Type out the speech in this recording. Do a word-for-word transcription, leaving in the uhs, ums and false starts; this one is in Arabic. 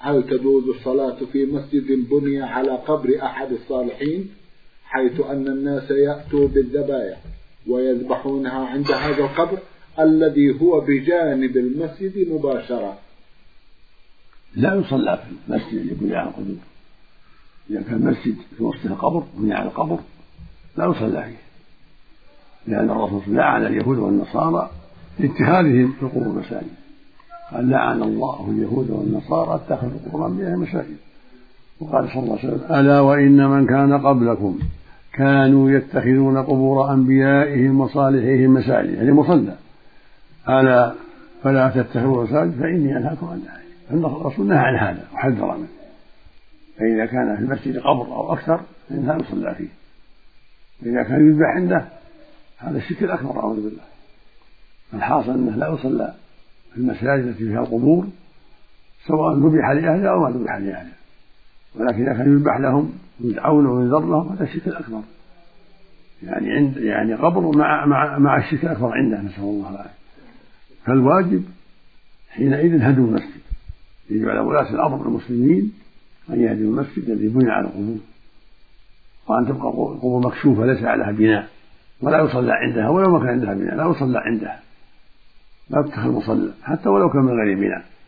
هل تجوز الصلاة في مسجد بني على قبر أحد الصالحين، حيث أن الناس يأتوا بالذبائح ويذبحونها عند هذا القبر الذي هو بجانب المسجد مباشرة؟ لا يصلى في المسجد اللي بني على القبور. إذا كان المسجد في وسط القبر بني على القبر لا يصلى فيه، لأن الرسول لعن اليهود والنصارى لاتخاذهم في القبور مساجد، قال لعن الله اليهود والنصارى اتخذوا قبور أنبيائهم مساجد. وقال صلى الله عليه وسلم ألا وإن من كان قبلكم كانوا يتخذون قبور أنبيائهم وصالحيهم مساجد، يعني مصلى، ألا فلا تتخذوا مساجد فإني أنهاكم عن ذلك. أن الرسول نهى عن هذا وحذر منه. فإذا كان في المسجد قبر أو أكثر فإنها يصلى فيه. إذا كان يذبح عنده هذا الشرك الأكبر أعوذ بالله. الحاصل أنه لا يصلى في المساجد التي فيها القبور سواء ذبح لأهلها أو ما ذبح لأهلها، ولكن إذا كان يذبح لهم ويدعون وينذر لهم هذا الشرك الأكبر، يعني عند يعني قبر مع مع مع الشرك الأكبر عنده، نسأل الله العافية. فالواجب حينئذ هدم المسجد، يجب على ولاة الأمر المسلمين أن يهدموا المسجد الذي بني على القبور، وأن تبقى القبور مكشوفة ليس عليها بناء، ولا يصلى عندها ولو ما كان عندها بناء، لا يصلى عندها، لا تتخذ مصلى حتى ولو كان من غير بناء.